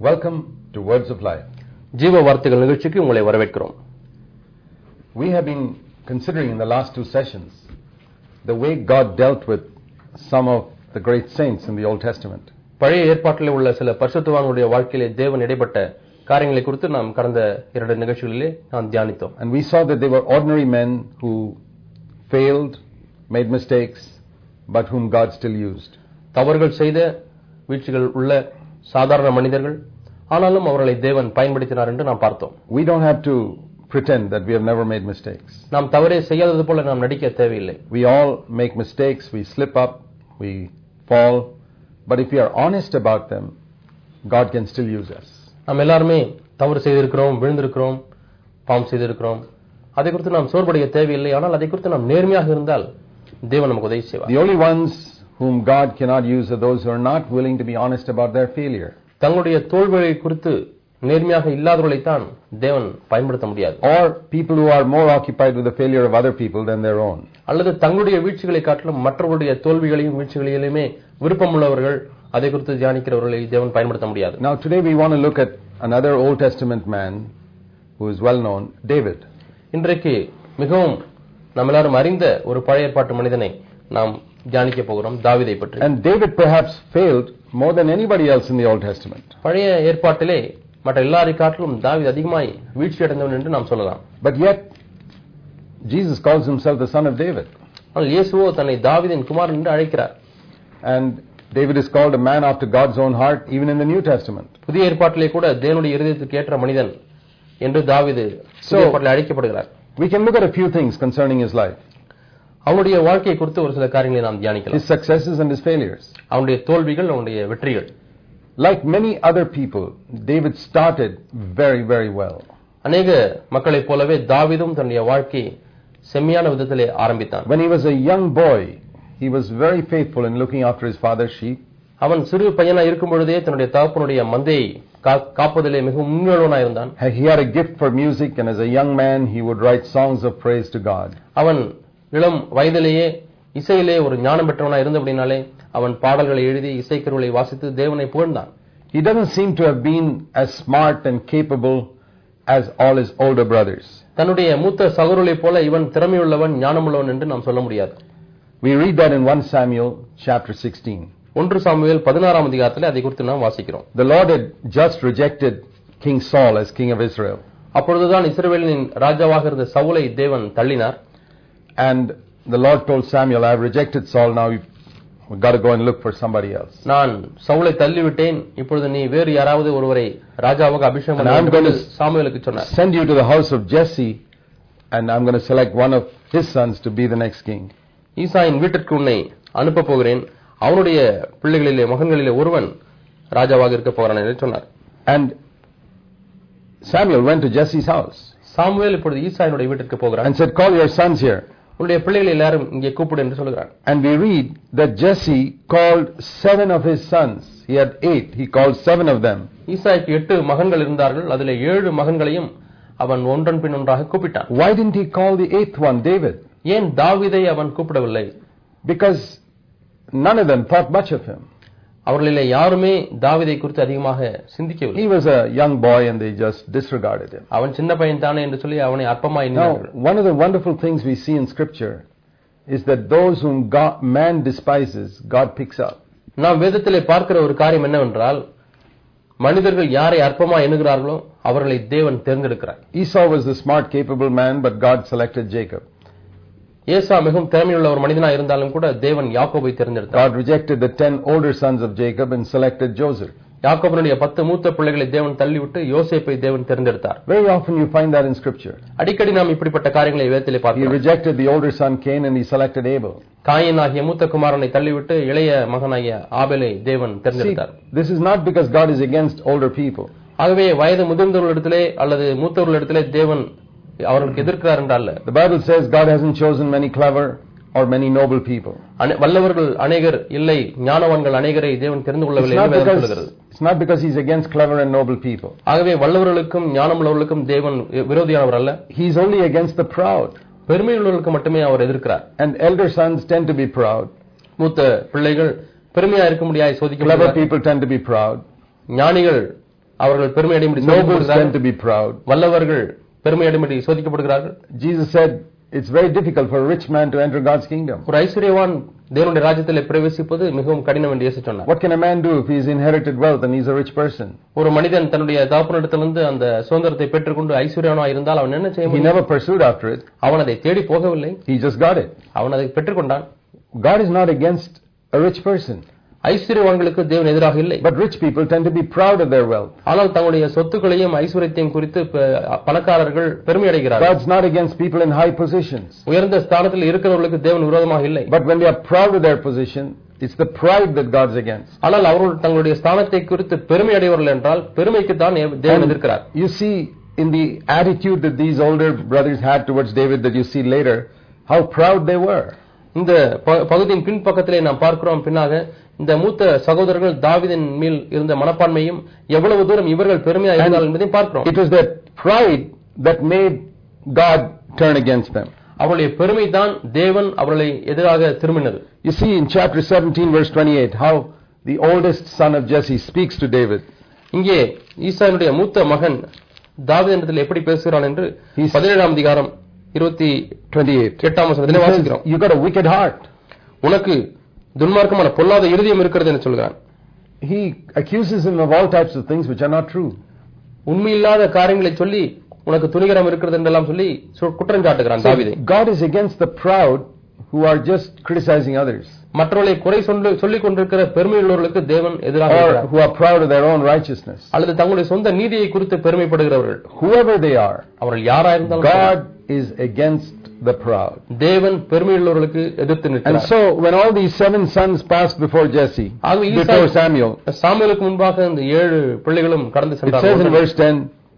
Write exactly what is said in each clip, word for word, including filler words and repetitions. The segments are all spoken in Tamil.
Welcome to Words of Life. ஜீவ வார்த்தைகள் நிகழ்ச்சிக்கு உங்களை வரவேற்கிறோம். We have been considering in the last two sessions the way God dealt with some of the great saints in the Old Testament. பழைய ஏற்பாட்டில் உள்ள சில பரிசுத்தவான்களுடைய வாழ்க்கையிலே தேவன் இடைப்பட்ட காரியங்களை குறித்து நாம் கடந்த இரண்டு நிகழ்ச்சிகளிலே நாம் தியானித்தோம். And we saw that they were ordinary men who failed, made mistakes, but whom God still used. தவறுகள் செய்த வீழ்ச்சிகள் உள்ள சாதாரண மனிதர்கள், ஆனாலும் அவர்களை தேவன் பயன்படுத்தினார் என்று நாம் பார்த்தோம். We don't have to pretend that we have never made mistakes. நாம் தவறே செய்யாதது போல நாம் நடிக்க தேவையில்லை. We all make mistakes, we slip up, we fall, but if we are honest about them, God can still use us. நாம் எல்லாருமே தவறு செய்திருக்கிறோம், விழுந்திருக்கிறோம், பாவம் செய்திருக்கிறோம். அதை குறித்து நாம் சோர்வடைய தேவையில்லை. ஆனால் அதை குறித்து நாம் நேர்மையாக இருந்தால் தேவன் நமக்கு உதவி செய்வார். The only ones whom God cannot use are those who are not willing to be honest about their failure. தங்களுடைய தோல்விகளை குறித்து நேர்மையாக இல்லாதவர்களை தான் தேவன் பயன்படுத்த முடியாது. Or people who are more occupied with the failure of other people than their own. அல்லது தங்களுடைய வீழ்ச்சிகளை காட்டிலும் மற்றவர்களுடைய தோல்விகளையும் வீழ்ச்சிகளிலுமே விருப்பமுள்ளவர்கள், அதை குறித்து தியானிக்கிறவர்களை தேவன் பயன்படுத்த முடியாது. Now today we want to look at another Old Testament man who is well known, David. இன்றைக்கு மிகவும் நாம் எல்லாரும் அறிந்த ஒரு பழைய ஏற்பாட்டு மனிதனை நாம் தியானிக்க போகிறோம், தாவீதை பற்றி. And David perhaps failed more than anybody else in the Old Testament. பழைய ஏற்பாட்டிலே மற்ற எல்லாரை காட்டிலும் தாவீது அதிகமாய் வீழ்ச்சி அடைந்தவன் என்று நாம் சொல்லலாம். But yet Jesus calls himself the son of David. ஆனால் இயேசுவோ தன்னை தாவீதின் குமாரன் என்று அழைக்கிறார். And David is called a man after God's own heart even in the New Testament. புதிய ஏற்பாட்டிலே கூட தேவனுடைய இருதயத்துக்கு ஏற்ற மனிதன் என்று தாவீது புதிய ஏற்பாட்டிலே அழைக்கப்படுகிறார். We can look at a few things concerning his life. அவனுடைய வாழ்க்கையை குறித்து ஒரு சில காரியங்களை நாம் தியானிக்கலாம். His successes and his failures. அவனுடைய தோல்விகள், அவனுடைய வெற்றிகள். Like many other people, David started very, very well. அநேக மக்களைப் போலவே தாவீதும் தன்னுடைய வாழ்க்கையை செம்மையான விதத்திலே ஆரம்பித்தான். When he was a young boy, he was very faithful in looking after his father's sheep. அவன் சிறு பையனா இருக்கும் பொழுதே தன்னுடைய தகப்பனுடைய மந்தையை காப்பதிலே மிகவும் முன்னுள்ளவனாய் இருந்தான். He had a gift for music, and as a young man he would write songs of praise to God. அவன் இளம் வயதிலேயே இசையிலே ஒரு ஞானம் பெற்றவனாய் இருந்தபடினாலே அவன் பாடல்களை எழுதி இசைக்கருவிகளை வாசித்து தேவனை புகழ்ந்தான். He doesn't seem to have been as smart and capable as all his older brothers. தன்னுடைய மூத்த சகோதரர்களைப் போல இவன் திறமையுள்ளவன், ஞானமுள்ளவன் என்று நாம் சொல்ல முடியாது. We read that in First Samuel chapter sixteen. ஒன்று சாமுவேல் பதினாறாம் அதிகாரத்திலே அதை குறித்து நாம் வாசிக்கிறோம். The Lord had just rejected King Saul as king of Israel. அப்பொழுதுதான் இஸ்ரவேலின் ராஜாவாக இருந்த சவுலை தேவன் தள்ளினார். And the Lord told Samuel, I have rejected Saul, now we've got to go and look for somebody else. நான் சவுலை தள்ளிவிட்டேன், இப்பொழுது நீ வேறு யாராவது ஒருவரை ராஜாவாக அபிஷேகம் பண்ண வேண்டும் என்று சாமுவேலுக்கு சொன்னார். Send you to the house of Jesse, and I'm going to select one of his sons to be the next king. ஈசாயின் வீட்டிற்கு உன்னை அனுப்ப போகிறேன், அவனுடைய பிள்ளைகளிலே மகன்களிலே ஒருவன் ராஜாவாக இருக்க போகிறான் என்று சொன்னார். And Samuel went to Jesse's house. Samuel இப்பொழுது ஈசாயினுடைய வீட்டிற்கு போகிறான். And said, call your sons here. உன்னுடைய பிள்ளைகளை எல்லாரும் இங்கே கூப்பிடு என்று சொல்கிறார். And we read that Jesse called seven of his sons. He had eight. He called seven of them. ஈசாய்க்கு எட்டு மகன்கள் இருந்தார்கள். அதிலே ஏழு மகன்களையும் அவன் ஒன்றன் பின் ஒன்றாக கூப்பிட்டான். Why didn't he call the eighth one David? ஏன் தாவீதை அவன் கூப்பிடவில்லை? Because none of them thought much of him. அவர்களிலே யாருமே தாவீதை குறித்து அதிகமாக சிந்திக்கவில்லை. He was a young boy and they just disregarded him. அவன் சின்ன பையன் தானே என்று சொல்லி அவனை அற்பமாய் எண்ணினார்கள். Now, one of the wonderful things we see in scripture is that those whom God, man despises, God picks up. நாம் வேதத்திலே பார்க்கிற ஒரு காரியம் என்னவென்றால், மனிதர்கள் யாரை அற்பமாய் எண்ணுகிறார்களோ அவர்களை தேவன் தேர்ந்தெடுக்கிறார். Esau was the smart, capable man, but God selected Jacob. ஏசா மிகவும் திறமையுள்ள ஒரு மனிதனாய் இருந்தாலும் கூட தேவன் யாக்கோபை தேர்ந்தெடுத்தார். God rejected the ten older sons of Jacob and selected Joseph. யாக்கோபனுடைய பத்து மூத்த பிள்ளைகளை தேவன் தள்ளிவிட்டு யோசேப்பை தேவன் தேர்ந்தெடுத்தார். Very often you find that in scripture. அடிக்கடி நாம் இப்படிப்பட்ட காரியங்களை வேதத்திலே பார்க்கிறோம். He rejected the older son Cain and he selected Abel. Cain ஆகிய மூத்த குமாரனை தள்ளிவிட்டு இளைய மகனாகிய ஆபேலை தேவன் தேர்ந்தெடுத்தார். This is not because God is against older people. ஆகவே வயது முதிர்ந்தவர்களிடத்திலே அல்லது மூத்தவர்களிடத்திலே தேவன் அவர்களுக்கு எதிர்க்கிறார் என்றால். The Bible says God hasn't chosen many clever or many noble people. வல்லவர்கள் அநேகர் இல்லை, ஞானவான்கள் அநேகரை தேவன் தெரிந்து கொள்ளவில்லை என்று வேதம் சொல்கிறது. It's not because he's against clever and noble people. ஆகவே வல்லவர்களுக்கும் ஞானமுள்ளவர்களுக்கும் தேவன் விரோதியானவர் அல்ல. He is only against the proud. பெருமையுள்ளவர்களுக்கு மட்டுமே அவர் எதிர்க்கிறார். And elder sons tend to be proud. மூத்த பிள்ளைகள் பெருமையா இருக்க முடியாது சோதிக்கப்படுகிறார்கள். Clever people tend to be proud. ஞானிகள் அவர்கள் பெருமை அடையும்படி Nobles tend சோதிக்கப்படுகிறார்கள். to be proud. வல்லவர்கள் பெருமை அடையும்படி சோதிக்கப்படுகிறார்கள். Jesus said, it's very difficult for a rich man to enter God's kingdom. ஒரு ஐஸ்வர்யவான் தேவனுடைய ராஜ்யத்திலே பிரவேசிப்பது மிகவும் கடினம் என்று இயேசு சொன்னார். What can a man do if he's inherited wealth and he's a rich person? ஒரு மனிதன் தன்னுடைய தகப்பனிடத்திலிருந்து அந்த சுதந்திரத்தை பெற்றுக்கொண்டு ஐஸ்வர்யவானாக இருந்தால் அவன் என்ன செய்ய He முடியும்? never pursued after it. அவன் அதை தேடி போகவில்லை, He just got it. அவன் அதை பெற்றுக்கொண்டான். God is not against a rich person. ஐஸ்வர்யவான்களுக்கு தேவன் எதிராக இல்லை. But rich people tend to be proud of their wealth. ஆனால் தங்களுடைய சொத்துக்களையும் ஐஸ்வர்யத்தையும் குறித்து ப- பணக்காரர்கள் பெருமை அடைகிறார்கள். God's not against people in high positions. உயர்ந்த ஸ்தானத்தில் இருக்கிறவர்களுக்கு தேவன் விரோதமாக இல்லை. But when they are proud of their position, it's the pride that God's against. ஆனால் அவர்கள் தங்களுடைய ஸ்தானத்தை குறித்து பெருமை அடைவார்கள் என்றால் பெருமைக்கு தான் தேவன் எதிர்க்கிறார். You see in the attitude that these older brothers had towards David that you see later, how proud they were. இந்த ப- பகுதியின் பின்பக்கத்திலே நாம் பார்க்கிறோம். பின்னாக இந்த மூத்த சகோதரர்கள் தாவீதின் மேல் இருந்த மனப்பான்மையும் எவ்வளவு தூரம் இவர்கள் பெருமையாக இருந்தார்கள் என்பதையும் பார்க்கிறோம். It was their pride that made God turn against them. அவருடைய பெருமை தான் தேவன் அவர்களை எதிராக திரும்பினது. You see in chapter seventeen verse twenty-eight how the oldest son of Jesse speaks to David. இங்கே ஈசாயினுடைய மூத்த மகன் தாவீதினிடத்தில் எப்படி பேசுகிறான் என்று He's- பதினேழாம் அதிகாரம் இருபத்தி twenty-eight. எட்டாம் He வசனத்திலே says, வாசிக்கிறோம். you got a wicked heart. உனக்கு துன்மார்க்கமான பொல்லாத இருதயம் இருக்கிறது என்று சொல்கிறான். He accuses him of all types of things which are not true. உண்மையில்லாத காரியங்களை சொல்லி உனக்கு துணிகரம் இருக்கிறது என்றெல்லாம் சொல்லி சு- குற்றம் சாட்டுகிறான் தாவீதை. So God is against the proud who are just criticizing others, மற்றவர்களை குறை சொல்லி சொல்லிக் கொண்டிருக்கிற பெருமையுள்ளவர்களுக்கு தேவன் எதிராக or இருக்கிறார். who are proud of their own righteousness. அல்லது தங்களுடைய சொந்த நீதியை குறித்து பெருமைப்படுகிறவர்கள், Whoever they are, அவர்கள் யாரா இருந்தாலும் God is against the proud. தேவன் பெருமையுள்ளவர்களுக்கு எதிர்த்து And நிற்கிறார். so when all these seven sons passed before Jesse, ஆகவே before ஈசாய் Samuel, சாமுவேலுக்கு முன்பாக இந்த ஏழு பிள்ளைகளும் கடந்து it says in சென்றார்கள். verse ten,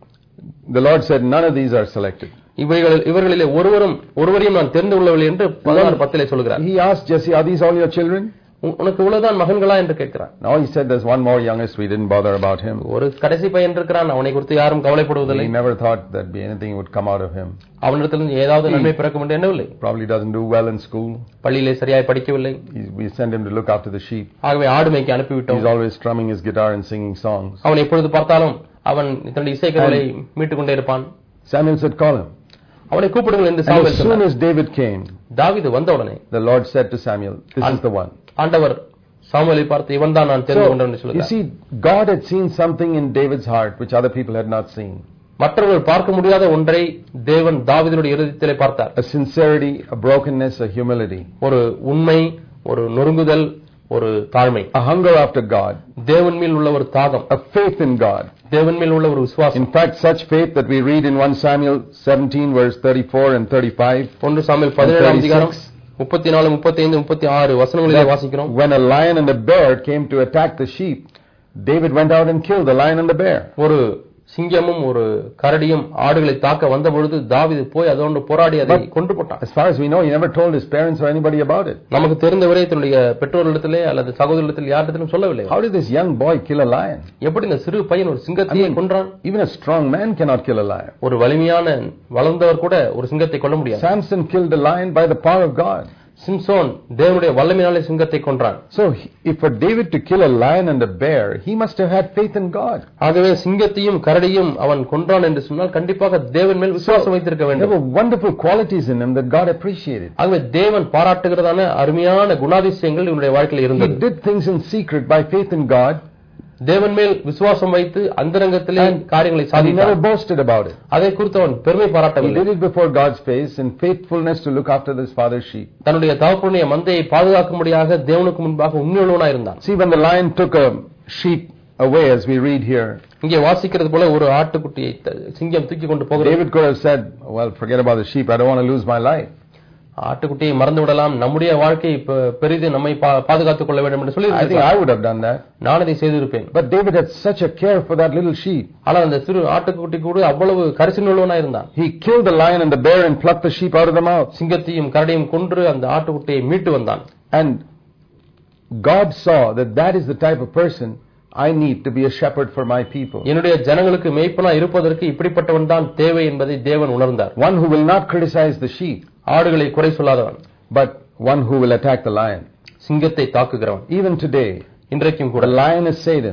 the Lord said, none of these are selected. இவைகளில் இவர்களிலே ஒருவரும் ஒருவரையும் நான் தெரிந்து கொள்ளவில்லை என்று பதினாறு பத்திலே சொல்கிறார். He asked Jesse, are these all your children? உ- உனக்கு இவ்வளவுதான் மகன்களா என்று கேட்கிறார். No, he said there's one more youngest, we didn't bother about him. ஒரு கடைசி பையன் இருக்கிறான், அவனை குறித்து யாரும் கவலைப்படுவதில்லை. He never thought that be anything would come out of him. அவனிடத்திலிருந்து ஏதாவது நன்மை பிறக்கும் என்று எண்ணவில்லை. Probably doesn't do well in school. பள்ளியிலே சரியாய் படிக்கவில்லை. He, we send him to look after the sheep. ஆகவே ஆடு மேய்க்க அனுப்பிவிட்டோம். He's always strumming his guitar and singing songs. அவன் எப்பொழுது பார்த்தாலும் அவன் தன்னுடைய இசைக்கருவிகளை மீட்டுக் கொண்டே இருப்பான். Samuel said, call him. அவனை கூப்பிடுங்கள் என்று And சாமுவேல் as soon சொன்னார். as David came, தாவீது வந்த உடனே the Lord said to Samuel, this is the one. ஆண்டவர் சாமுவேலை பார்த்து இவன் தான் நான் தெரிந்து கொண்டேன் என்று So, you சொல்கிறார். see, God had seen something in David's heart which other people had not seen. மற்றவர்கள் பார்க்க முடியாத ஒன்றை தேவன் தாவீதுடைய இருதயத்திலே பார்த்தார். A sincerity, a brokenness, a humility. ஒரு உண்மை, ஒரு நொறுங்குதல், ஒரு தாழ்மை, A hunger after God. தேவன் மேல் உள்ள ஒரு தாகம், A faith in God. தேவன் மேல் உள்ள ஒரு விசுவாசம். In fact, such faith that we read in First Samuel seventeen verse thirty-four and thirty-five. ஒன்று சாமுவேல் பதினேழாம் அதிகாரம் முப்பத்தி நாலு முப்பத்தி ஐந்து முப்பத்தி ஆறு வசனங்களிலே வாசிக்கிறோம். When a lion and a bear came to attack the sheep, David went out and killed the lion and the bear. ஒரு சிங்கமும் ஒரு கரடியும் ஆடுகளை தாக்க வந்த பொழுது தாவீது போய் அதோடு போராடி அதை கொன்று போட்டான். As far as we know, he never told his parents or anybody about it. நமக்கு தெரிந்தவரை தன்னுடைய பெற்றோரிடத்திலே அல்லது சகோதரரிடத்தில் யாரிடத்திலும் சொல்லவில்லை. How did this young boy kill a lion? எப்படி இந்த சிறு பையன் ஒரு I சிங்கத்தை mean, கொன்றான்? even a strong man cannot kill a lion. ஒரு வலிமையான வளர்ந்தவர் கூட ஒரு சிங்கத்தை கொல்ல முடியாது. Samson killed a lion by the power of God. Samson தேவனுடைய வல்லமையினாலே சிங்கத்தை கொன்றான். So, he- if for David to kill a lion and a bear, he must have had faith in God. ஆகவே சிங்கத்தையும் கரடியும் அவன் கொன்றான் என்று சொன்னால் கண்டிப்பாக தேவன் மேல் விசுவாசம் வைத்திருக்க There வேண்டும். were wonderful qualities in him that God appreciated. ஆகவே தேவன் பாராட்டுகிறதான அருமையான குணாதிசயங்கள் இவனுடைய வாழ்க்கையில் He இருந்தது. did things in secret by faith in God, தேவன் மேல் விசுவாசம் வைத்து அந்தரங்கத்திலே காரியங்களை and he never சாதித்தான். boasted about it. அதை குறித்து அவன் பெருமை He பாராட்டவில்லை. did it before God's face in faithfulness to look after his father's sheep. தன்னுடைய தகப்பனுடைய மந்தையை பாதுகாக்கும்படியாக தேவனுக்கு முன்பாக உண்மையுள்ளவனாய் இருந்தான். See, when the lion took a sheep away, as we read here, இங்கே வாசிக்கிறது போல ஒரு ஆட்டுக்குட்டியை த- சிங்கம் தூக்கி கொண்டு போகிறது. David could have said, well, forget about the sheep, I don't want to lose my life. ஆட்டுக்குட்டியை மறந்து விடலாம், நம்முடைய வாழ்க்கை பெ- பெரிது, நம்மை பா- பாதுகாத்துக் கொள்ள வேண்டும் என்று சொல்லி I think I would have done that. நான் அதை செய்திருப்பேன். But David had such a care for that little sheep. ஆனால் அந்த சிறு ஆட்டுக்குட்டி கூட அவ்வளவு கரிசனையுள்ளவனாய் இருந்தான். He killed the lion and the bear and plucked the sheep out of the mouth. சிங்கத்தையும் கரடியும் கொன்று அந்த ஆட்டுக்குட்டியை மீட்டு வந்தான். And God saw that that is the type of person I need to be a shepherd for my people. என்னுடைய ஜனங்களுக்கு மேய்ப்பனா இருப்பதற்கு இப்படிப்பட்டவன் தான் தேவை என்பதை தேவன் உணர்ந்தார். One who will not criticize the sheep, ஆடுகளை குறை சொல்லாதவன், but one who will attack the lion. சிங்கத்தை தாக்குகிறவன். Even today, இன்றைக்கும் the கூட lion is Satan.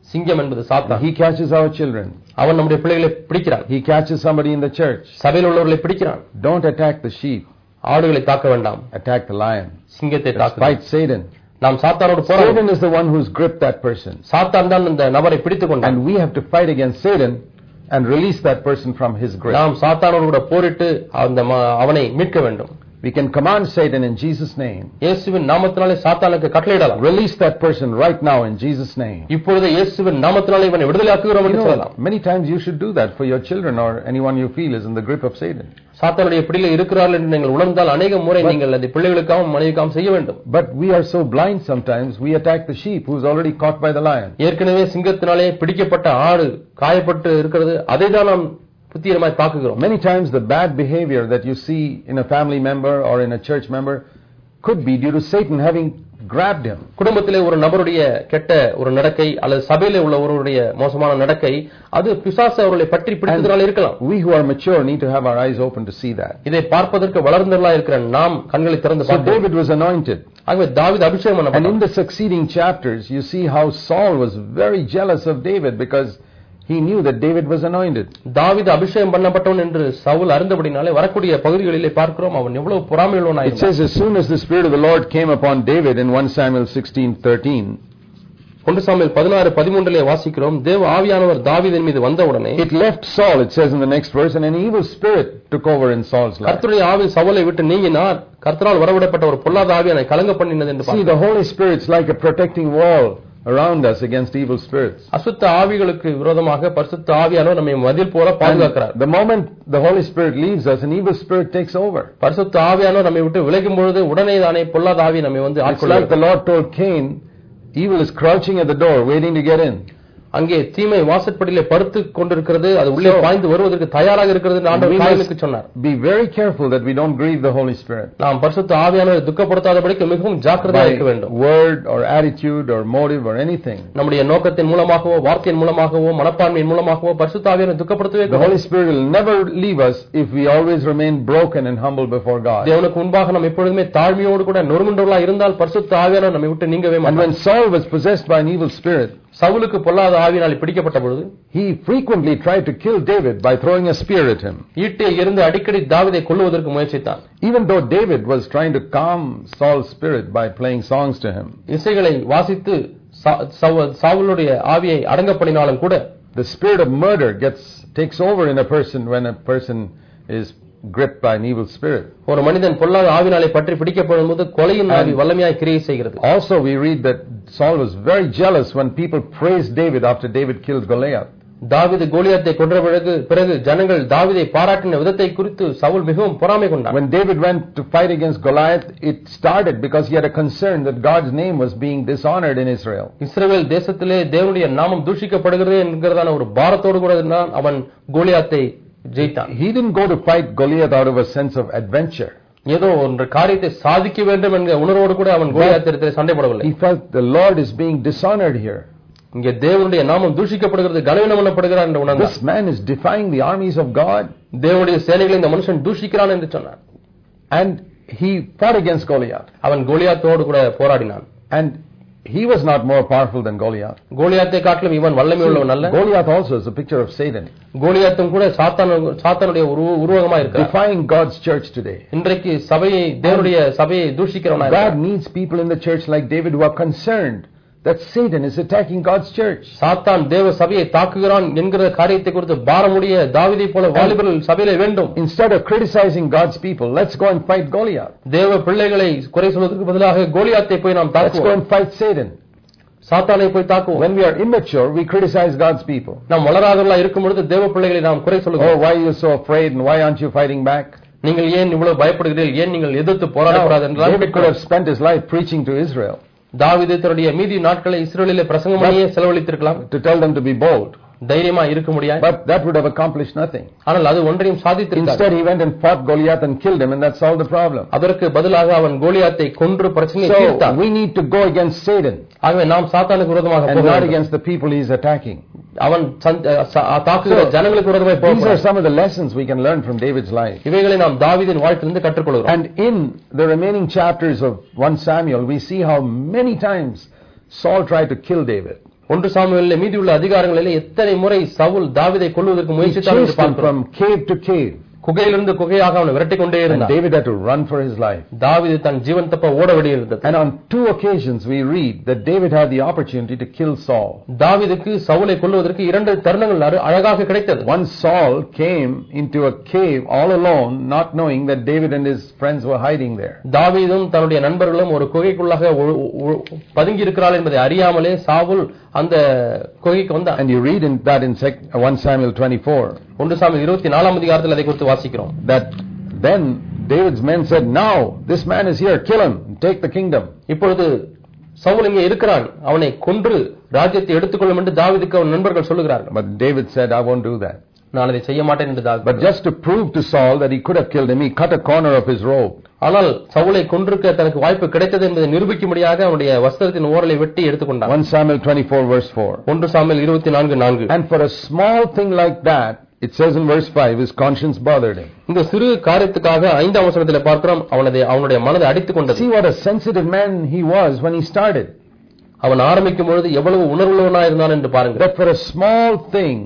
சிங்கம் என்பது சாத்தான். He catches our children. அவன் நம்முடைய பிள்ளைகளை பிடிக்கிறான். He catches somebody in the church. சபையில் உள்ளவர்களை பிடிக்கிறான். Don't attack the sheep. ஆடுகளை தாக்க வேண்டாம். Attack the lion. சிங்கத்தை தாக்கு. Fight Satan. நாம் சாத்தானோடு போராடுவோம். Satan is the one who's gripped that person. சாத்தான் தான் அந்த நபரை பிடித்துக் கொண்டான். And we have to fight against Satan and release that person from his grip. நாம் சாத்தானோடு கூட போரிட்டு அந்த அவனை மீட்க வேண்டும். We can command Satan in Jesus' name. இயேசுவின் நாமத்தினாலே சாத்தானுக்கு கட்டளையிடலாம். Release that person right now in Jesus' name. இப்பொழுது இயேசுவின் நாமத்தினாலே இவனை விடுதலையாக்குகிறோம் என்று சொல்லலாம். Many times you should do that for your children or anyone you feel is in the grip of Satan. சாத்தானுடைய பிடியில் இருக்கிறார்கள் என்று நீங்கள் உணர்ந்தால் அநேக முறை நீங்கள் அதை பிள்ளைகளுக்காகவும் மனைவிக்காகவும் செய்ய வேண்டும். But we are so blind sometimes we attack the sheep who's already caught by the lion. ஏற்கனவே சிங்கத்தினாலே பிடிக்கப்பட்ட ஆடு காயப்பட்டு இருக்கிறது, அதை தான் நாம் புத்திரமாய் தாக்குகிறோம். Many times the bad behavior that you see in a family member or in a church member could be due to Satan having grabbed him. குடும்பத்திலே ஒரு நபருடைய கெட்ட ஒரு நடக்கை அல்லது சபையிலே உள்ள ஒருவருடைய மோசமான நடக்கை அது பிசாசு அவர்களை பற்றி பிடித்ததனால இருக்கலாம். We who are mature need to have our eyes open to see that. இதை பார்ப்பதற்கு வளர்ந்தவர்களாக இருக்கிற நாம் கண்களை திறந்து பார்க்க. So David was anointed. ஆகவே தாவீது அபிஷேகம் பண்ணப்பட்டான். And in the succeeding chapters you see how Saul was very jealous of David because he knew that David was anointed. தாவீது அபிஷேகம் பண்ணப்பட்டவன் என்று சவுல் அறிந்தபடினாலே வரக்கூடிய பகுதிகளிலே பார்க்கிறோம் அவன் எவ்வளவு பொறாமையுள்ளவனாய் இருந்தான். It says as soon as the spirit of the Lord came upon David in First Samuel sixteen thirteen. ஒன்று சாமுவேல் பதினாறு பதிமூன்று வாசிக்கிறோம், தேவ ஆவியானவர் தாவீதின் மீது வந்தவுடனே it left Saul, it says in the next verse, and an evil spirit took over in Saul's life. கர்த்தருடைய ஆவி சவுலை விட்டு நீங்கினார், கர்த்தரால் வரவிடப்பட்ட ஒரு பொல்லாத ஆவி அவனை கலங்க பண்ணினது என்று பார்க்கிறோம். See, the Holy Spirit's like a protecting wall around us against evil spirits. அசுத்த ஆவிகளுக்கு விரோதமாக பரிசுத்த ஆவியானவர் நம்மை மதில் போல பாதுகாக்கிறார். The moment the Holy Spirit leaves us, an evil spirit takes over. பரிசுத்த ஆவியானவர் நம்மை விட்டு விலகும் பொழுது உடனே தானே பொல்லாத ஆவி நம்மை வந்து ஆட்கொள்ளும். Like the Lord told Cain, evil is crouching at the door waiting to get in. அங்கே தீமை வாசற்படியிலே படுத்துக் கொண்டிருக்கிறது, அது உள்ளே பாய்ந்து வருவதற்கு தயாராக இருக்கிறது என்று ஆண்டவர் காயினுக்கு சொன்னார். Be very careful that we don't grieve the Holy Spirit. நாம் பரிசுத்த ஆவியானவரை துக்கப்படுத்தாதபடிக்கு மிகவும் ஜாக்கிரதையாக இருக்க வேண்டும். Word or attitude or motive or anything. நம்முடைய நோக்கத்தின் மூலமாகவோ வார்த்தையின் மூலமாகவோ மனப்பான்மையின் மூலமாகவோ பரிசுத்த ஆவியானவரை துக்கப்படுத்தவே கூடாது. The Holy Spirit will never leave us if we always remain broken and humble before God. தேவனுக்கு முன்பாக நாம் எப்பொழுதுமே தாழ்மையோடு கூட நொறுங்குண்டவர்களாக இருந்தால் பரிசுத்த ஆவியானவர் நம்மை விட்டு நீங்கவே மாட்டார். And when Saul was possessed by an evil spirit, சவுலுக்கு பொல்லாத ஆவியினால் பிடிக்கப்பட்ட பொழுது he frequently tried to kill David by throwing a spear at him. ஈட்டியில் இருந்து அடிக்கடி தாவீதை கொல்லுவதற்கு முயற்சித்தான். Even though David was trying to calm Saul's spirit by playing songs to him, இசைகளை வாசித்து சவுலுடைய ஆவியை அடங்க பண்ணினாலும் கூட the spirit of murder gets takes over in a person when a person is gripped by an evil spirit. ஒரு மனிதன் பொல்லாத ஆவியினாலே பற்றி பிடிக்கப்படும்போது கொலையின் ஆவி வல்லமையாய் கிரியை செய்கிறது. Also we read that Saul was very jealous when people praised David after David killed Goliath. தாவீது கோலியாத்தை கொன்ற பிறகு பிறகு ஜனங்கள் தாவீதை பாராட்டின விதத்தை குறித்து சவுல் மிகவும் பொறாமை கொண்டான். When David went to fight against Goliath, it started because he had a concern that God's name was being dishonored in Israel. இஸ்ரவேல் தேசத்திலே தேவனுடைய நாமம் தூஷிக்கப்படுகிறது என்கிறதான ஒரு பாரத்தோடு கூட அவன் கோலியாத்தை ஜெயித்தான். He didn't go to fight Goliath out of a sense of adventure. ஏதோ ஒரு காரியத்தை சாதிக்க வேண்டும் என்கிற உணர்வோடு கூட அவன் கோலியாத்திடத்திலே சண்டை போடவில்லை. He felt the Lord is being dishonored here. இங்கே தேவனுடைய நாமம் தூஷிக்கப்படுகிறது, கனவீனம் பண்ணப்படுகிறார் என்று உணர்ந்தான். This man is defying the armies of God. தேவனுடைய சேனைகளை இந்த மனுஷன் தூஷிக்கிறான் என்று சொன்னார். And he fought against Goliath. அவன் கோலியாத்தோடு கூட போராடினான். And he was not more powerful than Goliath. கோலியாத்தை காட்டிலும் இவன் வல்லமை உள்ளவன் அல்ல. Goliath also is a picture of Satan. கோலியாத்தும் கூட சாத்தான் சாத்தானுடைய உருவகமாக இருக்கிறான். Defying God's church today. இன்றைக்கு சபையை தேவனுடைய சபையை தூஷிக்கிறவனாக God needs people in the church like David who are concerned that Satan is attacking God's church. சாத்தான் தேவ சபையை தாக்குகிறான் என்கிற காரியத்தை குறித்து பாரமுடைய தாவீதை போல வாலிபர்கள் சபையிலே வேண்டும். Instead of criticizing God's people, let's go and fight Goliath. தேவ பிள்ளைகளை குறை சொல்வதற்கு பதிலாக கோலியாத்தை போய் நாம் தாக்குவோம். Let's go and fight Satan. சாத்தானை போய் தாக்குவோம். When we are immature, we criticize God's people. நாம் வளராதவர்களாக இருக்கும் பொழுது தேவ பிள்ளைகளை நாம் குறை சொல்லுகிறோம். Oh, why are you so afraid and why aren't you fighting back? நீங்கள் ஏன் இவ்வளவு பயப்படுகிறீர்கள், ஏன் நீங்கள் எதிர்த்து போராடக்கூடாது என்றால் David could have spent his life preaching to Israel. தாவீது தன்னுடைய மீதி நாட்களை இஸ்ரவேலிலே பிரசங்கம் பண்ணியே செலவழித்திருக்கலாம். To tell them to be bold. தைரியமா இருக்க முடியாது. But that would have accomplished nothing. ஆனால் அது ஒன்றையும் சாதித்திருக்காது. Instead he went and fought Goliath and killed him and that solved the problem. அதற்கு பதிலாக அவன் கோலியாத்தை கொன்று பிரச்சனையை தீர்த்தான். So we need to go against Satan. ஆகவே நாம் சாத்தானுக்கு விரோதமாக போக வேண்டும். And not against the people he is attacking. அவன் தாக்குகிற ஜனங்களுக்கு விரோதமாக போக வேண்டும். These are some of the lessons we can learn from David's life. இவைகளை நாம் தாவீதின் வாழ்க்கையிலிருந்து கற்றுக்கொள்கிறோம். And in the remaining chapters of First Samuel we see how many times Saul tried to kill David. ஒன்று சாமுவேலிலே மீதியுள்ள அதிகாரங்களிலே எத்தனை முறை சவுல் தாவீதை கொல்வதற்கு முயற்சித்தார் என்று பார்க்கிறோம். From cave to cave. குகையிலிருந்து குகையாக அவனை விரட்டிக் கொண்டே இருந்தான். David had to run for his life. தாவீது தன் ஜீவன் தப்ப ஓட வேண்டியிருந்தது. And on two occasions we read that David had the opportunity to kill Saul. தாவீதுக்கு சவுலை கொல்வதற்கு இரண்டு தருணங்கள் அழகாக கிடைத்தது. Once Saul came into a cave all alone, not knowing that David and his friends were hiding there. தாவீதும் தன்னுடைய நண்பர்களும் ஒரு குகைக்குள்ளாக பதுங்கி இருக்கிறார்கள் என்பதை அறியாமலே சாவுல் அந்த குகைக்கு வந்தான். And you read in that in First Samuel twenty-four. ஒன்று சாமுவேல் இருபத்தி நான்காம் அதிகாரத்தில் அதை குறித்து வாசிக்கிறோம். That then David's men said, "Now this man is here, kill him, take the kingdom." இப்பொழுது சவுல் இங்கே இருக்கிறான், அவனை கொன்று ராஜ்யத்தை எடுத்துக்கொள்ளும் என்று தாவீதுக்கு அவன் நண்பர்கள் சொல்லுகிறார்கள். But David said, "I won't do that." நான் அதை செய்ய மாட்டேன் என்று தாவீது. But just to prove to Saul that he could have killed him, he cut a corner of his robe. ஆனால் சவுலை கொன்றுக்க தனக்கு வாய்ப்பு கிடைத்தது என்பதை நிரூபிக்கும்படியாக அவனுடைய வஸ்திரத்தின் ஓரலை வெட்டி எடுத்துக்கொண்டான். First Samuel twenty-four verse four. ஒன்று சாமுவேல் இருபத்தி நான்கு நான்கு. And for a small thing like that, it says in verse five, his conscience bothered him. இந்த சிறு காரியத்துக்காக ஐந்தாம் வசனத்திலே பார்க்கிறோம், அவனது அவனுடைய மனதை அடித்துக் கொண்டது. See what a sensitive man he was when he started. அவன் ஆரம்பிக்கும் பொழுது எவ்வளவு உணர்வுள்ளவனாய் இருந்தான் என்று பாருங்கள். That for a small thing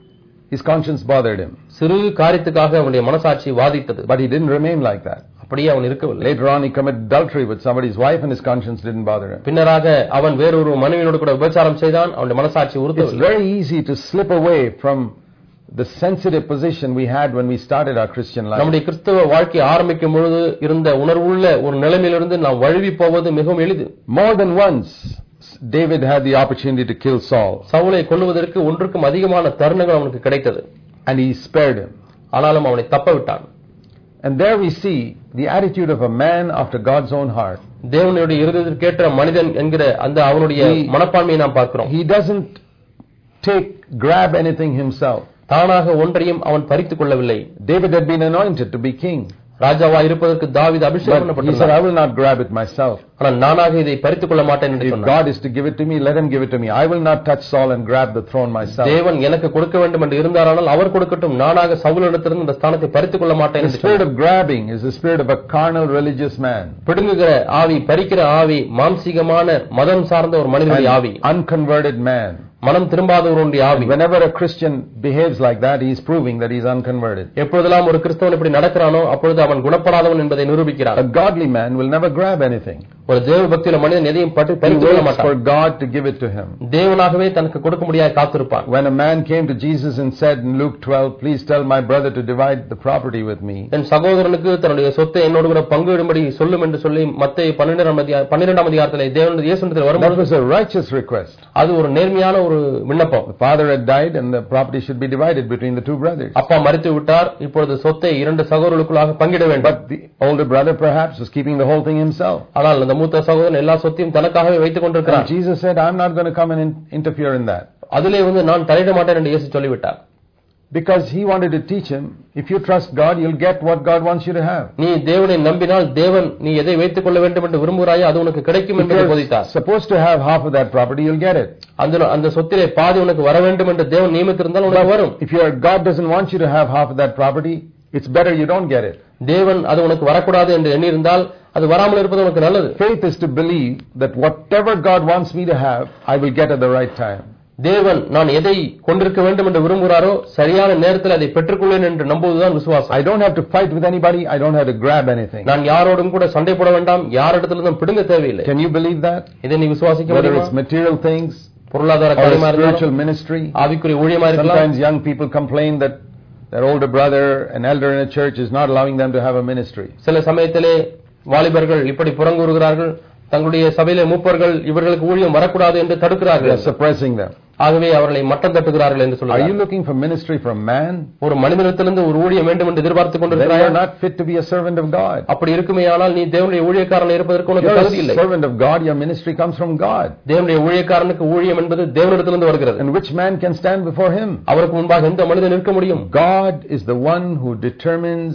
his conscience bothered him. சிறு காரியத்துக்காக அவனுடைய மனசாட்சி வாதித்தது. But he didn't remain like that. அப்படியே அவன் இருக்கவில்லை. Later on he committed adultery with somebody's wife and his conscience didn't bother him. பின்னராக அவன் வேறொரு மனைவியோடு கூட விபச்சாரம் செய்தான், அவனுடைய மனசாட்சி உறுத்தவில்லை. It's very easy to slip away from the sensitive position we had when we started our Christian life. நம்முடைய கிறிஸ்தவ வாழ்க்கை ஆரம்பிக்கும் பொழுது இருந்த உணர்வுள்ள ஒரு நிலைமையிலிருந்து நாம் வழுவி போவது மிகவும் எளிது. More than once David had the opportunity to kill Saul. சவுலை கொல்வதற்கு ஒன்றுக்கும் அதிகமான தருணங்கள் அவனுக்கு கிடைத்தது. And he spared him. ஆனாலும் அவனை தப்ப விட்டான். And there we see the attitude of a man after God's own heart. தேவனுடைய இருதயத்திற்கேற்ற மனிதன் என்கிற அந்த அவனுடைய மனப்பான்மையை நாம் பார்க்கிறோம். He doesn't take grab anything himself. தானாக ஒன்றையும் அவன் பறித்துக் கொள்ளவில்லை. David had been anointed to be king. ராஜாவா இருப்பதற்கு தாவீது அபிஷேகம் பண்ணப்பட்டார். He said, "I will not grab it myself." ஆனால் நானாக இதை பறித்துக் கொள்ள மாட்டேன் என்று சொன்னார். If God is to give it to me, let him give it to me. I will not touch Saul and grab the throne myself. தேவன் எனக்கு கொடுக்க வேண்டும் என்று இருந்தாரானால் அவர் கொடுக்கட்டும், நானாக சவுலிடத்திலிருந்து இந்த ஸ்தானத்தை பறித்துக் கொள்ள மாட்டேன் என்று சொன்னார். The spirit of grabbing is the spirit of a carnal religious man. பிடுங்குகிற ஆவி, பறிக்கிற ஆவி மாம்சீகமான மதம் சார்ந்த ஒரு மனிதனுடைய ஆவி. Unconverted man. மனம் திரும்பாதவருடைய ஆவி. Whenever a Christian behaves like that, he is proving that he is unconverted. எப்பொழுதெல்லாம் ஒரு கிறிஸ்தவன் இப்படி நடக்கிறானோ அப்பொழுது அவன் குணப்படாதவன் என்பதை நிரூபிக்கிறான். A godly man will never grab anything. ஒரு தேவ பக்தியுள்ள மனிதன் எதையும் பற்றி பறித்துக் கொள்ள மாட்டான். For God to give it to him. தேவனாகவே தனக்கு கொடுக்க முடியாத காத்திருப்பான். When a man came to Jesus and said in Luke twelve, "Please tell my brother to divide the property with me." என் சகோதரனுக்கு தன்னுடைய சொத்தை என்னோடு கூட பங்கிடும்படி சொல்லும் என்று சொல்லி மத்தேயு பன்னிரண்டாம் அதிகாரத்திலே தேவன் இயேசுவிடத்தில் வரும்போது that was a righteous request. அது ஒரு நேர்மையான ஒரு விண்ணப்பம். The father had died and the property should be divided between the two brothers. அப்பா மரித்து விட்டார், இப்பொழுது சொத்தை இரண்டு சகோதரர்களுக்குள்ளாக பங்கிட வேண்டும். But the older brother perhaps was keeping the whole thing himself. ஆனால் அந்த மூத்த சகோதரன் எல்லா சொத்தையும் தனக்காகவே வைத்துக் கொண்டிருக்கிறார். Jesus said, "I'm not going to come and interfere in that." அதிலே வந்து நான் தலையிட மாட்டேன் என்று இயேசு சொல்லிவிட்டார். Because he wanted to teach him, if you trust God, you'll get what God wants you to have. நீ தேவனை நம்பினால் தேவன் நீ எதை வைத்துக் கொள்ள வேண்டும் என்று விரும்புகிறாயோ அது உனக்கு கிடைக்கும் என்று போதித்தார். Supposed to have half of that property, you'll get it. அந்த அந்த சொத்திலே பாதி உனக்கு வர வேண்டும் என்று தேவன் நியமித்திருந்தால் உனக்கு வரும். If your God doesn't want you to have half of that property, it's better you don't get it. தேவன் அது உனக்கு வரக்கூடாது என்று எண்ணி இருந்தால் அது வராமல் இருப்பது உனக்கு நல்லது. Faith is to believe that whatever God wants me to have, I will get at the right time. தேவன் நான் எதை கொண்டிருக்க வேண்டும் என்று விரும்புகிறாரோ சரியான நேரத்தில் அதை பெற்றுக்கொள்வேன் என்று நம்புவதுதான் விசுவாசம். I don't have to fight with anybody. I don't have to grab anything. நான் யாரோடும் கூட சண்டை போட வேண்டாம், யாரிடத்திலிருந்தும் பிடுங்க தேவையில்லை. Can you believe that? இதை நீ விசுவாசிக்க முடியுமா? Whether it's material things, பொருளாதார காரியமா இருந்தாலும், spiritual ministry, ஆவிக்குரிய ஊழியமா இருக்கலாம். Sometimes young people complain that their older brother, an elder in a church, is not allowing them to have a ministry. சில சமயத்திலே வாலிபர்கள் இப்படி புறங்கூறுகிறார்கள், தங்களுடைய சபையிலே மூப்பர்கள் இவர்களுக்கு ஊழியம் வரக்கூடாது என்று தடுக்கிறார்கள். They are suppressing them. ஆகவே அவர்களை மட்டம் தட்டுகிறார்கள் என்று சொல்றாங்க. Are you looking for ministry from man? ஒரு மனிதனிடத்திலிருந்து ஒரு ஊழியம் வேண்டும் என்று எதிர்பார்த்துக் கொண்டிருக்கிறாய்? You are not fit to be a servant of God. அப்படி இருக்குமேயானால் நீ தேவனுடைய ஊழியக்காரனாக இருப்பதற்கு உனக்கு தகுதி இல்லை. Servant of God, your ministry comes from God. தேவனுடைய ஊழியக்காரனுக்கு ஊழியம் என்பது தேவனிடத்திலிருந்து வருகிறது. And which man can stand before him? அவருக்கு முன்பாக எந்த மனிதன் நிற்க முடியும்? God is the one who determines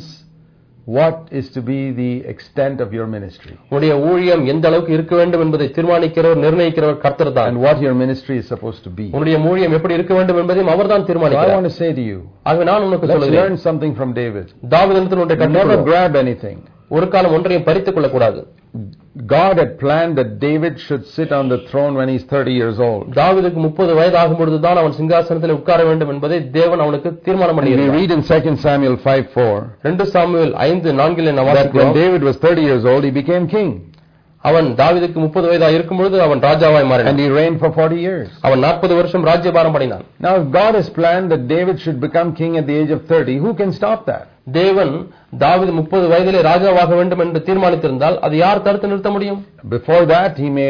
what is to be the extent of your ministry. உன்னுடைய ஊழியம் எந்த அளவுக்கு இருக்க வேண்டும் என்பதை தீர்மானிக்கிறவர் நிர்ணயிக்கிறவர் கர்த்தர்தான். And what your ministry is supposed to be. உன்னுடைய ஊழியம் எப்படி இருக்க வேண்டும் என்பதையும் அவர்தான் தீர்மானிக்கிறார். I want to say to you, ஆகவே நான் உனக்கு சொல்கிறேன், let's learn something from David. தாவீதிடத்தில் ஒன்றை கற்றுக்கொள்வோம். Never grab anything. ஒரு காலம் ஒன்றையும் பறித்துக் கொள்ள கூடாது. God had planned that David should sit on the throne when he's thirty years old. தாவீதுக்கு முப்பது வயது ஆகும் பொழுது தான் அவன் சிங்காசனத்தில் உட்கார வேண்டும் என்பதை தேவன் அவனுக்கு தீர்மானம் பண்ணினார். We read in Second Samuel five four. இரண்டு சாமுவேல் ஐந்து நான்கில் நாம் வாசிக்கிறோம். When David was thirty years old, he became king. அவன் தாவீதுக்கு முப்பது வயதாக இருக்கும் பொழுது அவன் ராஜாவாய் மாறினான். And he reigned for forty years. அவன் நாற்பது வருஷம் ராஜ்யபாரம் பண்ணினான். Now if God has planned that David should become king at the age of thirty, who can stop that? தேவன் தாவீது முப்பது வயதிலே ராஜாவாக வேண்டும் என்று தீர்மானித்திருந்தால் அது யார் தடுத்து நிறுத்த முடியும்? Before that he may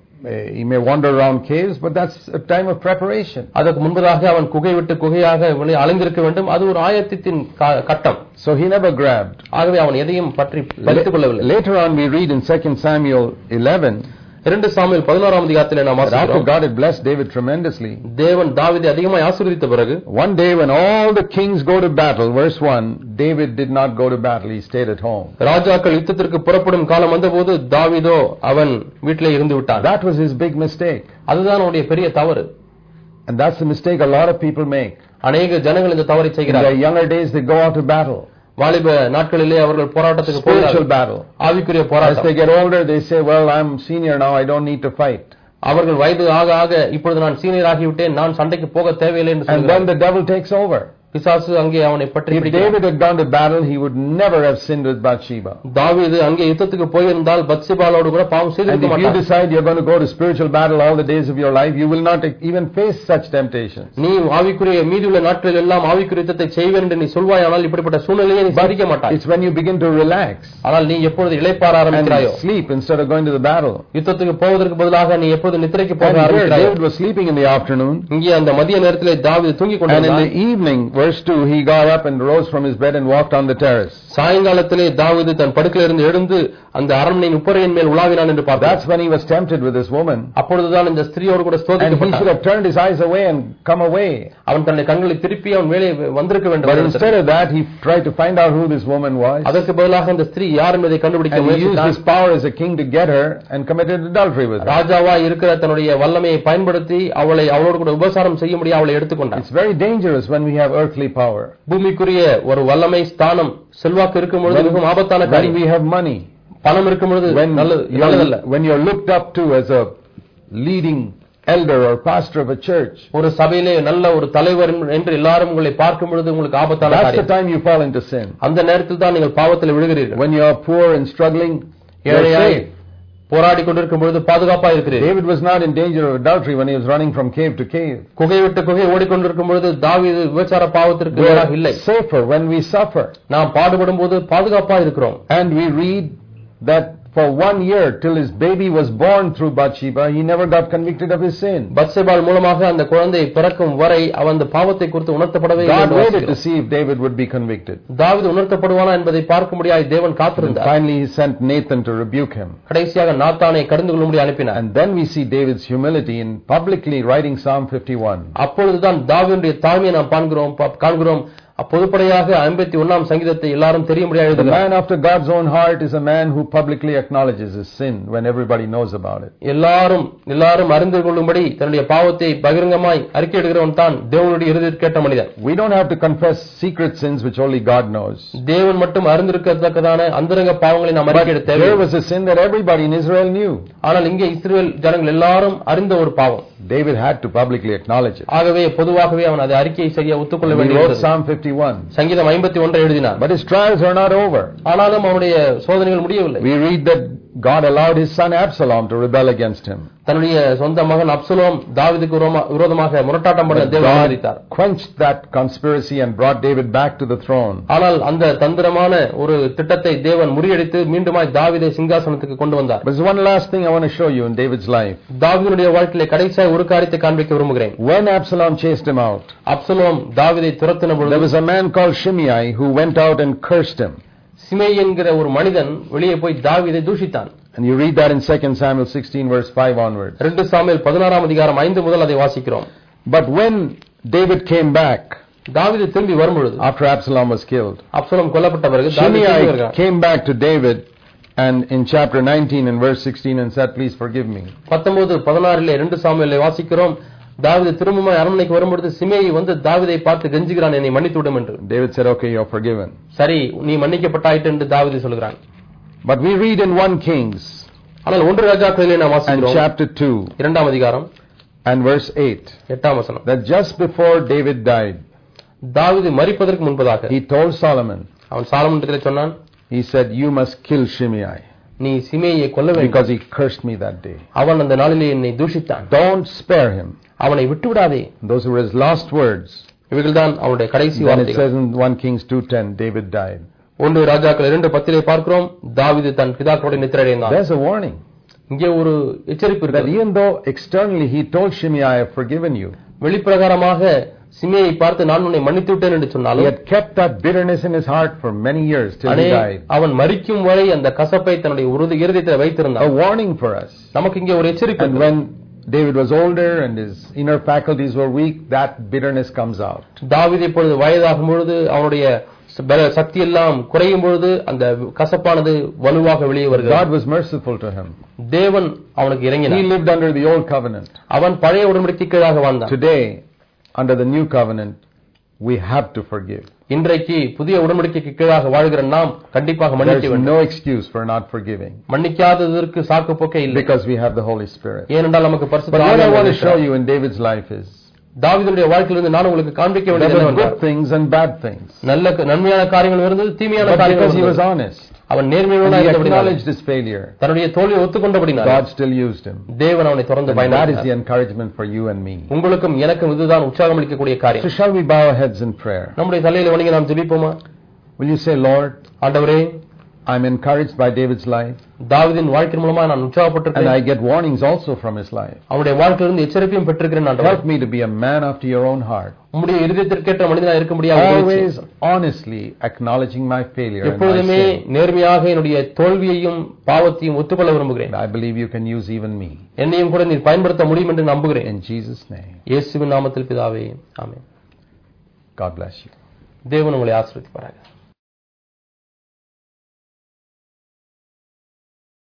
he may wander around caves, but that's a time of preparation. அதற்கு முன்பதாக அவன் குகை விட்டு குகையாக அலைந்திருக்க வேண்டும். அது ஒரு ஆயத்தத்தின் கட்டம். So he never grabbed. ஆகவே அவன் எதையும் பற்றி பறித்துக் கொள்ளவில்லை. Later on we read in Second Samuel eleven. இரண்டு சாமுவேல் பதினோராம் அதிகாரத்திலே நாம் வாசிக்கிறோம். God had blessed David tremendously. தேவன் தாவீதை அதிகமாக ஆசீர்வதித்த பிறகு one day when all the kings go to battle, verse one, David did not go to battle, he stayed at home. ராஜாக்கள் யுத்தத்திற்கு புறப்படும் காலம் வந்தபோது தாவீதோ அவன் வீட்டிலே இருந்து விட்டான். That was his big mistake. அதுதான் அவனுடைய பெரிய தவறு. And that's the mistake a lot of people make. அநேக ஜனங்கள் இந்த தவறை செய்கிறார்கள். In their younger days they go out to battle. வாலிப நாட்களிலே அவர்கள் போராட்டத்துக்கு போகிறார்கள். ஆவிக்குரிய போராட்டம். As they get older they say, well, I'm senior now, I don't need to fight. அவர்கள் வயது ஆக ஆக இப்பொழுது நான் சீனியர் ஆகிவிட்டேன், நான் சண்டைக்கு போக தேவையில்லை என்று சொல்கிறார்கள். And then the devil takes over. பிசாசு அங்கே அவனை பற்றி If David had gone to battle, he would never have sinned with Bathsheba. தாவீது அங்கே யுத்தத்துக்கு போயிருந்தால் பத்சேபாளோடு கூட பாவம் செய்திருக்க மாட்டான். And if you decide you're going to go to spiritual battle all the days of your life, you will not even face such temptations. நீ ஆவிக்குரிய மீதியுள்ள நாட்களில் எல்லாம் ஆவிக்குரிய யுத்தத்தை செய்வேன் என்று நீ சொல்வாயானால் இப்படிப்பட்ட சூழ்நிலையை நீ சந்திக்க மாட்டாய். It's when you begin to relax. ஆனால் நீ எப்பொழுது இளைப்பாற ஆரம்பிக்கிறாயோ, sleep instead of going to the battle. யுத்தத்துக்கு போவதற்கு பதிலாக நீ எப்பொழுது நித்திரைக்கு போக ஆரம்பிக்கிறாயோ. David was sleeping in the afternoon. இங்கே அந்த மதிய நேரத்திலே தாவீது தூங்கிக் கொண்டிருந்தான். And in the evening, verse two, he got up and rose from his bed and walked on the terrace. சாயங்காலத்திலே தாவீது தன் படுக்கையிலிருந்து எழுந்து அந்த அரண்மனையின் உப்பரையின் மேல் உலாவினான் என்று பார்த்தார். That's when he was tempted with this woman. அப்பொழுதுதான் இந்த ஸ்திரியோடு கூட சோதிக்கப்பட்டான். And he should have turned his eyes away and come away. அவன் தன்னுடைய கண்களை திருப்பி அவன் மேலே வந்திருக்க வேண்டும். But instead of that he tried to find out who this woman was. அதற்கு பதிலாக இந்த ஸ்திரீ யார் என்பதை கண்டுபிடிக்க முயற்சித்தான். He used his power as a king to get her and committed adultery with her. ராஜாவா இருக்கிற தன்னுடைய வல்லமையை பயன்படுத்தி அவளை அவளோடு கூட உபசாரம் செய்ய முடிய அவளை எடுத்துக்கொண்டான். It's very dangerous when we have earthly power. பூமிக்குரிய ஒரு வல்லமை ஸ்தானம் செல்வாக்கு இருக்கும் பொழுது மிகவும் ஆபத்தான காரியம். We have money. பணம் இருக்கும் பொழுது நல்லதல்ல. When you're looked up to as a leading elder or pastor of a church, ஒரு சபையிலே நல்ல ஒரு தலைவர் என்று எல்லாரும் உங்களை பார்க்கும் பொழுது உங்களுக்கு ஆபத்தான காரியம். That's the time you fall into sin. அந்த நேரத்தில் தான் நீங்கள் பாவத்தில் விழுகிறீர்கள். When you are poor and struggling, ஏழையாய் போராடி கொண்டிருக்கும் பொழுது பாதுகாப்பாக இருக்கிறீர்கள். David was not in danger of adultery when he was running from cave to cave. குகை விட்டு குகை ஓடிக்கொண்டிருக்கும் பொழுது தாவீது விபச்சார பாவத்திற்கு நேராக இல்லை. Safer when we suffer. நாம் பாடுபடும் போது பாதுகாப்பாக இருக்கிறோம். And we read that for one year till his baby was born through Bathsheba, he never got convicted of his sin. பத்சேபாள் மூலமாக அந்த குழந்தை பிறக்கும் வரை அவன் அந்த பாவத்தை குறித்து உணர்த்தப்படவே இல்லை. God waited to see if David would be convicted. தாவீது உணர்த்தப்படுவானா என்பதை பார்க்கும்படியாக தேவன் காத்திருந்தார். Finally he sent Nathan to rebuke him. கடைசியாக நாத்தானை கடிந்து கொள்ளும்படி அனுப்பினார். And then we see David's humility in publicly writing Psalm fifty-one. அப்பொழுதுதான் தாவீதுடைய தாழ்மையை நாம் காண்கிறோம் காண்கிறோம் பொதுப்படையாக ஐம்பத்தி ஒன்றாம் சங்கீதத்தை எல்லாரும் தெரியும்படியாக எழுதுகிறார். The man after God's own heart is a man who publicly acknowledges his sin when everybody knows about it. எல்லாரும் எல்லாரும் அறிந்து கொள்ளும்படி தன்னுடைய பாவத்தை பகிரங்கமாய் அறிக்கையிடுகிறவன் தான் தேவனுடைய இருதயத்தை கேட்ட மனிதன். We don't have to confess secret sins which only God knows. தேவன் மட்டும் அறிந்திருக்கத்தக்கதான அந்தரங்க பாவங்களை நாம் அறிக்கையிட தேவை. There was a sin that everybody in Israel knew. ஆனால் இங்கே இஸ்ரவேல் ஜனங்கள் எல்லாரும் அறிந்த ஒரு பாவம். David had to publicly acknowledge it. ஆகவே பொதுவாகவே அவன் அதை அறிக்கை செய்ய ஒத்துக்கொள்ள வேண்டியது. Psalm fifty-one. சங்கீதம் ஐம்பத்தி ஒன்று எழுதினார். But his trials are not over. ஆனாலும் அவனுடைய சோதனைகள் முடியவில்லை. We read that God allowed his son Absalom to rebel against him. தன்னுடைய சொந்த மகன் அப்சலோம் தாவீதுக்கு விரோதமாக முரட்டாட்டம் பண்ண தேவன் அனுமதித்தார். Quenched that conspiracy and brought David back to the throne. ஆனால் அந்த தந்திரமான ஒரு திட்டத்தை தேவன் முறியடித்து மீண்டுமாய் தாவீதை சிங்காசனத்துக்கு கொண்டு வந்தார். There's one last thing I want to show you in David's life. தாவீதுடைய வாழ்க்கையிலே கடைசியாக ஒரு காரியத்தை காண்பிக்க விரும்புகிறேன். When Absalom chased him out, Absalom தாவீதை துரத்தின பொழுது there was a man called Shimei who went out and cursed him. சிமேய் என்கிற ஒரு மனிதன் வெளியே போய் தாவீதை தூஷித்தான். And you read that in Second Samuel sixteen verse five onwards. இரண்டு சாமுவேல் பதினாறாம் அதிகாரம் ஐந்து முதல் அதை வாசிக்கிறோம். But when David came back, தாவீது திரும்பி வரும்பொழுது, after Absalom was killed, Absalom கொல்லப்பட்ட பிறகு Shimei came back to David and in chapter nineteen and verse sixteen and said, please forgive me. பத்தொன்பது பதினாறிலே இரண்டு சாமுவேலை வாசிக்கிறோம். தாவீது திரும்பவும் அரண்மனைக்கு வரும்பொழுது சிமேயி வந்து தாவீதை பார்த்து கெஞ்சுகிறான், என்னை மன்னித்து விடும் என்று. David said, okay, you're forgiven. சரி, நீ மன்னிக்கப்பட்டாயிட்டு என்று தாவீது சொல்கிறான். But we read in First Kings ஆனால் ஒன்று ராஜாக்களிலே நாம் and வாசிக்கிறோம் chapter two இரண்டாம் அதிகாரம் and verse eight எட்டாம் வசனம். that just before David died, தாவீது மரிப்பதற்கு முன்பதாக he told Solomon, அவன் சாலமோனிடத்தில் சொன்னான், he said, you must kill Shimei நீ சிமேயை கொல்ல வேண்டும், because he cursed me that day. அவன் அந்த நாளிலே என்னை தூஷித்தான், Don't spare him. அவனை விட்டுவிடாதே. Those were his last words. இவைகள்தான் அவனுடைய கடைசி Then it வார்த்தைகள். says in First Kings two ten, David died. ஒன்று ராஜாக்கள் இரண்டு பத்திலே பார்க்கிறோம், தாவீது தன் பிதாக்களோடு நித்திரையடைந்தான். There's a warning இங்கே ஒரு எச்சரிப்பு that இருக்கு. even though externally he told Shimei, I have forgiven you, வெளிப்பிரகாரமாக சிமேயை பார்த்து நான் உன்னை மன்னித்து விட்டேன் என்று he சொன்னாலும் had kept that bitterness in his heart for many years till he Ane- died. அவன் மரிக்கும் வரை அந்த கசப்பை தன்னுடைய உறுதி இருதயத்தில் A வைத்திருந்தான். warning for us. நமக்கு இங்கே ஒரு எச்சரிப்பு And இருக்கு. when David was older and his inner faculties were weak, that bitterness comes out. தாவீது இப்பொழுது வயதாகும் பொழுது அவனுடைய பல- சக்தி எல்லாம் குறையும் பொழுது அந்த கசப்பானது வலுவாக வெளியே வருகிறது. God was merciful to him. தேவன் அவனுக்கு He இறங்கினார். lived under the old covenant. அவன் பழைய உடன்படிக்கைக்கு கீழாக வாழ்ந்தான். Today, under the new covenant, we have to forgive. இன்றைக்கு புதிய உடன்படிக்கைக்கு கீழாக வாழ்கிற நாம் கண்டிப்பாக There மன்னிக்க is வேண்டும். no excuse for not forgiving மன்னிக்காததற்கு சாக்கு போக்கே இல்லை. because we have the Holy Spirit. ஏனென்றால் நமக்கு But பரிசுத்த what I ஆவியானவர் want to show இருக்கிறார். you in David's life is தாவீதுடைய வாழ்க்கையிலிருந்து நான் உங்களுக்கு காண்பிக்க there வேண்டியது were என்னவென்றால், good things and bad things. நல்ல நன்மையான காரியங்கள் இருந்தது, தீமையான But காரியங்கள் because he was இருந்தது. honest அவன் and நேர்மையுள்ளவனாக he இருந்தபடியால் acknowledged his failure, தன்னுடைய தோல்வியை ஒத்துக்கொண்டபடினால் God still used him. தேவன் அவனை தொடர்ந்து And that is the பயன்படுத்தினார். encouragement for you and me. உங்களுக்கும் எனக்கும் இதுதான் உற்சாகம் அளிக்கக்கூடிய So காரியம். shall we bow our heads in prayer? நம்முடைய தலையில வணங்கி நாம் ஜெபிப்போமா? Will you say, Lord, ஆண்டவரே, I'm encouraged by David's life தாவீதின் வாழ்க்கை மூலமா நான் and உற்சாகப்பட்டிருக்கிறேன். I get warnings also from his life. அவனுடைய வாழ்க்கையிலிருந்து எச்சரிப்பையும் பெற்றிருக்கிறேன். ஆண்டவரே, Help me to be a man after your own heart, உம்முடைய இருதயத்திற்கேற்ற மனிதனாக இருக்க முடியாது. always honestly acknowledging my failure and my எப்பொழுதுமே sin. நேர்மையாக என்னுடைய தோல்வியையும் பாவத்தையும் ஒத்துக்கொள்ள விரும்புகிறேன். I believe you can use even me. என்னையும் கூட நீர் பயன்படுத்த முடியும் என்று நம்புகிறேன். In Jesus' name, இயேசுவின் நாமத்தில் பிதாவே, ஆமென். God bless you. தேவன் உங்களை ஆசீர்வதிப்பாராக.